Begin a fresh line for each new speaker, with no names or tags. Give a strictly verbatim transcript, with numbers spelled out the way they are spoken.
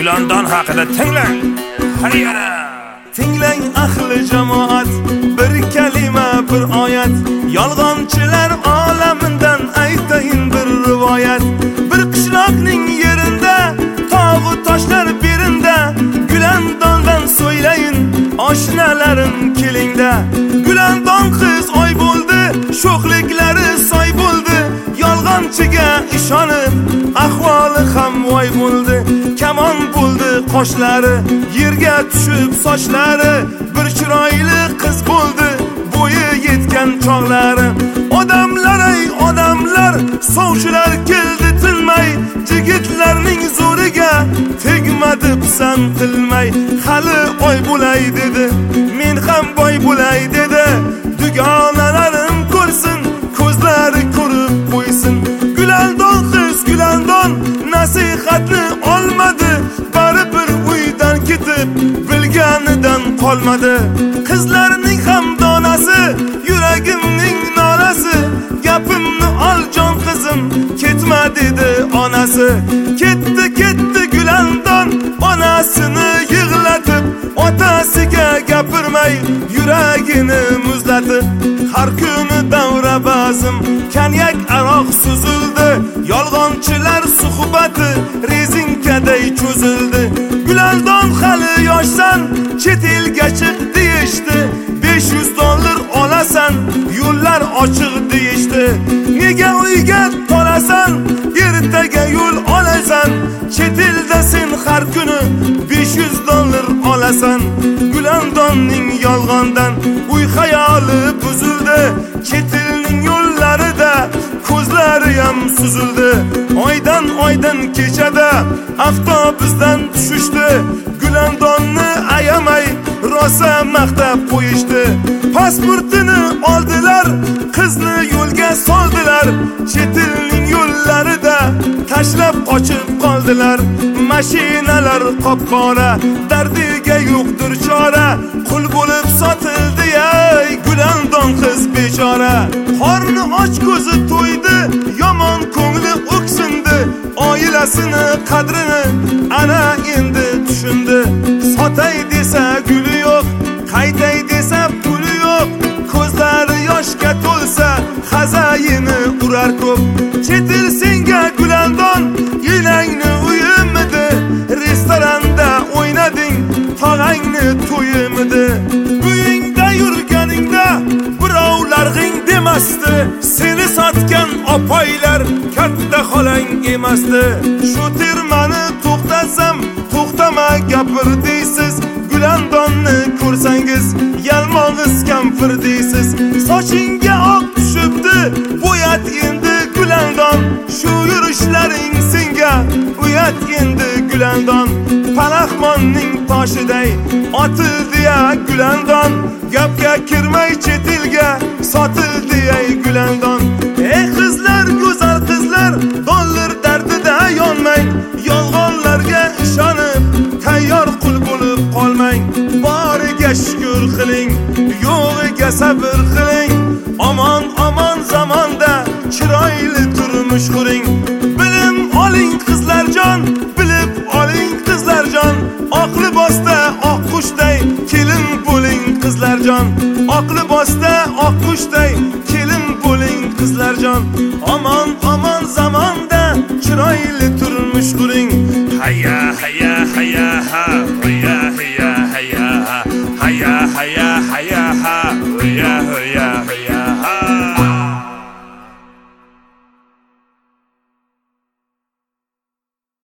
Gulandon haqida tinglang. Hayyara.
Tinglang ahli jamoat, bir kalima bir oyat, yolg'onchilar olamidan aytayin bir rivoyat. Bir qishloqning yerida, tog'u toshlar birində, Gulandondan so'ylayin, oshnalarim kelingda. Gulandon qiz oy bo'ldi, sho'xliklari soy bo'ldi, yolg'onchiga ishonib, ahvoli ham voy bo'ldi. Kamon bo'ldi qoshlari, yerga tushib sochlari, bir chiroyli qiz bo'ldi, bo'yi yetgan chog'lari. Odamlar ey odamlar, sovchilar keldi tinmay, yigitlarning zo'riga tegmadi pisand qilmay. Hali oy bo'lay dedi, men ham boy bo'lay dedi, dugonalarim ko'rsin, ko'zlari ko'rib qo'ysin. Gulandon qiz Gulandon nasihatni olmadi, baribir uydan ketib bilganidan qolmadi. Qizlarning ham donasi, yuragimning nolasi, gapimni ol jon qizim, ketma dedi onasi. Ketdi ketdi Gulandon onasini yig'latib, otasiga gapirmay yuragini muzlatib. Har kuni davra bazm, kanyak aroq suzildi, yolg'onchilar suhbati rezinkaday cho'zildi. Gulandon hali yoshsan, chet elga chiq deyishdi, besh yuz dollar olasan, yo'llar ochiq deyishdi. Nega uyga tolasan, ertaga yo'l olasan, chet elda sen har kuni besh yuz dollar olasan. Gulandonning yolg'ondan uy xayoli buzildi, chet elning yo'llarida ko'zlari ham suzildi. Oydan oydan kechada avtobusdan tushishdi, Gulandonni ayamay rosa maqtab qo'yishdi. Pasportini oldilar, qizni yo'lga soldilar, chet elning yo'llarida tashlab qochib qoldilar. Mashinalar qop-qora, dardiga yo'qdir chora, qul bo'lib sotildi ey Gulandon qiz bechora. Qorni och ko'zi to'ydi, yomon ko'ngli o'ksindi, oilasini qadrini ana endi tushundi. Sotay desa guli yo'q, qaytay desa puli yo'q, ko'zlari yoshga to'lsa xazayini urar ko'p. Chet el senga Gulandon yilangni uyimidi, restoranda o'ynading tog'angni to'yimidi. Uyingda yurganingda birovlar g'ing demasdi, seni sotgan opoylar katta xolang emasdi. Shu termani to'xtatsam to'xtama gapir deysiz, Gulandonni ko'rsangiz yalmog'iz kampir deysiz. Sochingga oq tushibdi, bo'yat endi Gulandon, shu yurishlaring senga uyat endi Gulandon. Palaxmonning toshiday otildi ya Gulandon, gapga kirmay chet elga sotildi ey Gulandon. Ey qizlar, go'zal qizlar, dollar dardida yonmang, yolg'onlarga ishonib tayyor qul bo'lib qolmang. Boriga shukr qiling, yo'g'iga sabr qiling, omon omon zamonda chiroyli turmush quring. Bilim oling qizlarjon, bilib oling qizlarjon, oq libosda oq qushday kelin bo'ling qizlarjon. Oq libosda oq qushday kelin bo'ling qizlarjon. Omon omon zamonda chiroyli turmush quring.
Hayya hayya hayya ha, hayya hayya hayya ha, hayya hayya hayya ha.